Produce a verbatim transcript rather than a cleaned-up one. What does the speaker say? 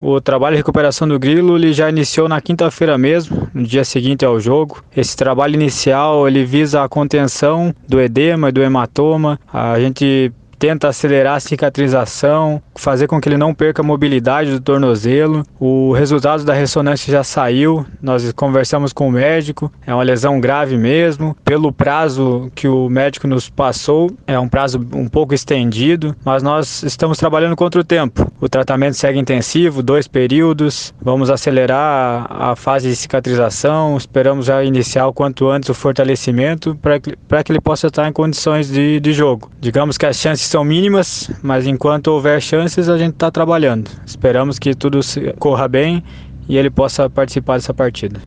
O trabalho de recuperação do grilo ele já iniciou na quinta-feira mesmo, no dia seguinte ao jogo. Esse trabalho inicial ele visa a contenção do edema e do hematoma. A gente tenta acelerar a cicatrização, fazer com que ele não perca a mobilidade do tornozelo. O resultado da ressonância já saiu, nós conversamos com o médico, é uma lesão grave mesmo. Pelo prazo que o médico nos passou, é um prazo um pouco estendido, mas nós estamos trabalhando contra o tempo. O tratamento segue intensivo, dois períodos, vamos acelerar a fase de cicatrização, esperamos já iniciar o quanto antes o fortalecimento para que, para que ele possa estar em condições de, de jogo. Digamos que as chances são mínimas, mas enquanto houver chances a gente está trabalhando. Esperamos que tudo corra bem e ele possa participar dessa partida.